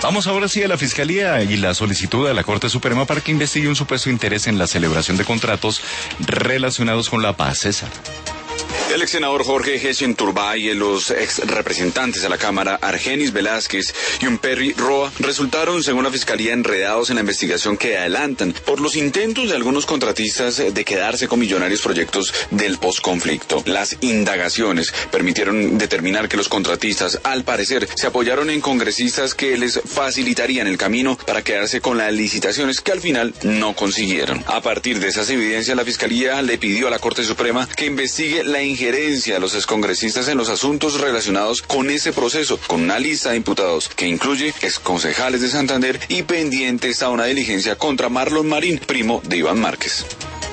Vamos ahora sí a la Fiscalía y la solicitud de la Corte Suprema para que investigue un supuesto interés en la celebración de contratos relacionados con la paz. César. El ex senador Jorge Hechen Turbay y los ex representantes a la Cámara Argenis Velázquez y Umperri Roa resultaron, según la Fiscalía, enredados en la investigación que adelantan por los intentos de algunos contratistas de quedarse con millonarios proyectos del posconflicto. Las indagaciones permitieron determinar que los contratistas, al parecer, se apoyaron en congresistas que les facilitarían el camino para quedarse con las licitaciones que al final no consiguieron. A partir de esas evidencias, la Fiscalía le pidió a la Corte Suprema que investigue la injerencia de los excongresistas en los asuntos relacionados con ese proceso, con una lista de imputados que incluye exconcejales de Santander y pendiente está una diligencia contra Marlon Marín, primo de Iván Márquez.